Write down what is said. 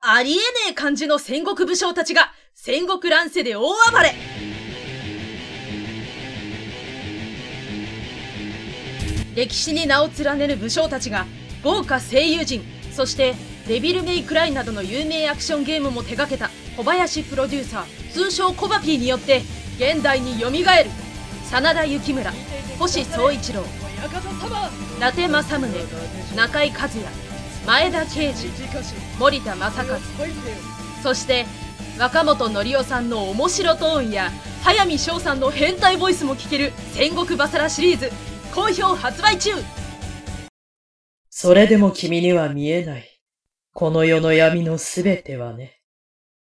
ありえねえ感じの戦国武将たちが戦国乱世で大暴れ。歴史に名を連ねる武将たちが豪華声優陣、そしてデビルメイクライなどの有名アクションゲームも手掛けた小林プロデューサー、通称コバピーによって現代によみがえる。真田幸村、星宗一郎、伊達政宗、中井和也、前田慶次、森田正和、そして若本紀夫さんの面白トーンや速水翔さんの変態ボイスも聞ける戦国バサラシリーズ好評発売中。 それでも君には見えない。この世の闇のすべてはね。